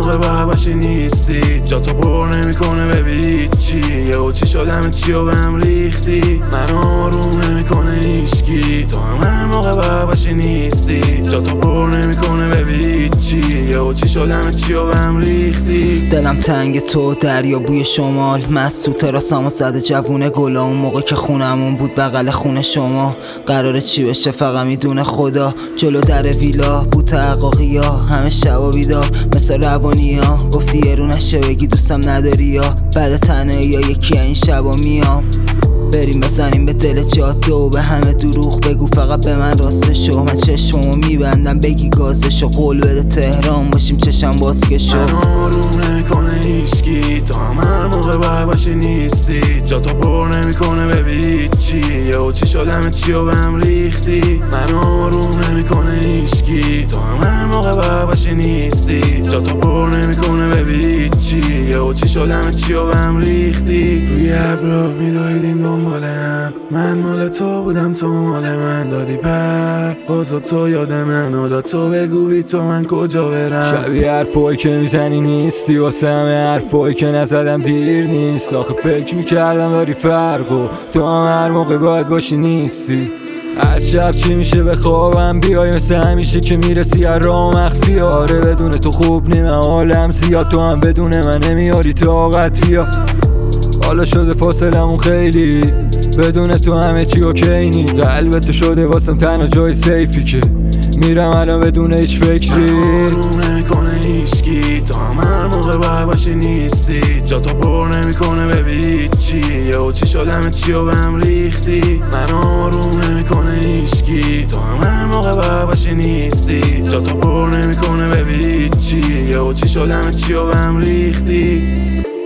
موقع باید باشی نیستی، جا تو پر نمیکنه ببین چی، یهو چی شدم چی و بهم ریختی، منو آروم نمیکنه هیچکی، تو هر موقع باید باشی نیستی، جا تو پر نمیکنه ببین چی، یهو چی شدم چی و بهم ریختی. دلم تنگ تو دریا بوی شمال، مست تو تراسمو زده جوونه گلا، اون موقع که خونمون بود بغل خونه شما، قراره چی بشه فقط میدونه خدا، جلو در ویلا بود تحقاقیا، همه شبا بیدار مثل روانیا، گفتی یه رو نشه بگی دوستم نداری یا بعد تنهایی یا یکی این شبا میام، بریم بزنیم به دل جاده و به همه دروغ بگو فقط به من راستشو، من چشممو میبندم بگی گازشو، قول بده تهران باشیم چشم بازکشو. منو آروم نمیکنه هیچکی، تو هر موقع باید باشی نیستی، جا تو پر نمیکنه ببین چی، یهو چی شدم چی و بهم ریختی، منو آروم نمیکنه هیچکی، تو هر موقع باید باشی نیستی، جا تو پر نمیکنه ببین چی، یهو چی شدم چی و بهم ریختی. روی ابرا میدویدیم دنبال هم، من مال تو بودم تو مال من، دادی پر بازا تو یاد من، حالا تو بگو بی تو من کجا برم. شبیه حرفایی که میزنی نیستی، واسه همه حرفایی که نزدم دیر نیست، آخه فکر میکردم داری فرقو، تو هر موقع باید باشی نیستی، هر شب چی میشه به خوابم بیای مثل همیشه که میرسی هر راه مخفی، آره بدون تو خوب نیمه حالم زیاد، تو هم بدون من نمیاری طاقت بیا، حالا شده فاصلمون خیلی، بدون تو همه چی اوکی نی، قلب تو شده واسم تنها جای سیفی که میرم الان بدون هیچ فکری. آروم نمیکنه هیچکی، تو هر موقع باید باشی نیستی، جا تو پر نمیکنه ببین چی، یهو چی شدم چی و بهم ریختی، منو آروم نمیکنه هیچکی، تو هر موقع باید باشی نیستی، جا تو پر نمیکنه ببین چی، یهو چی شدم چی و بهم ریختی.